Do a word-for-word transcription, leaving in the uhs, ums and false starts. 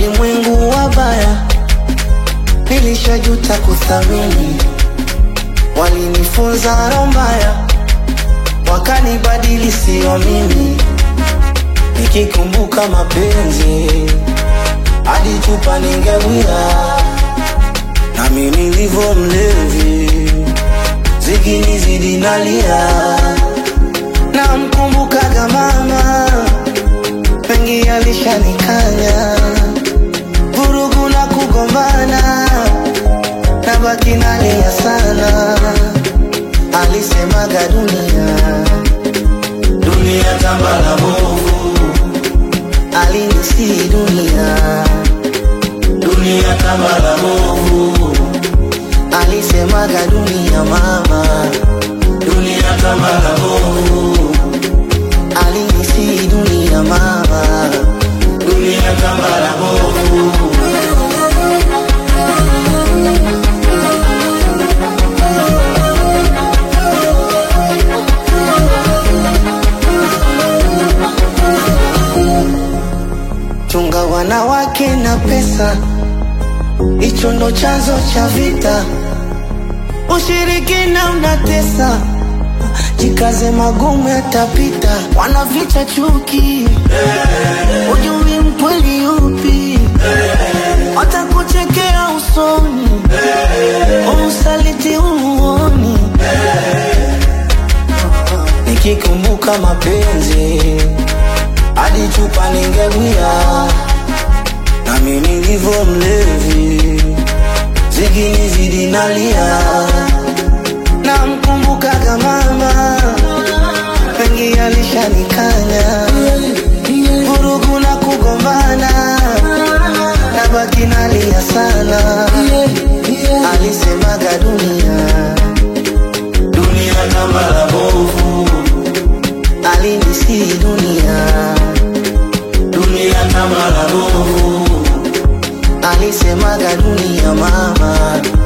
walimwengu wabaya, nilishajuta kuthamini. Walinifunza roho mbaya, wakanibadili sio mimi. Nikikumbuka mapenzi, hadi chupa ningewia. Na mimi nilivyo mlevi, zigini zidi nalia. Na mkumbukaga mama, mengi alishanikanya. Vurugu na kugombana, nabaki nalia sana. Alisemaga dunia, dunia tambala bovu. Alinisi dunia, dunia tambala bovu. Alisemaga dunia mama, dunia tambala bovu. Alinisi dunia mama, dunia tambala bovu. Chunga wanawake na pesa, hicho ndo chanzo cha vita. Ushirikina unatesa, jikaze magumu yatapita. Wanaficha chuki, ujui mkweli upi. Watakuchekea usoni, usaliti umuoni. Nikikumbuka mapenzi, hadi chupa ningewia. Na mimi nilivyo mlevi, zigini zidi nalia. Na mkumbukaga mama, mengi alishanikanya. Vurugu na kugombana, nabaki nalia sana. Alisemaga dunia, dunia tambala bovu. Alinisi dunia, dunia tambala bovu. Alisemaga dunia mama,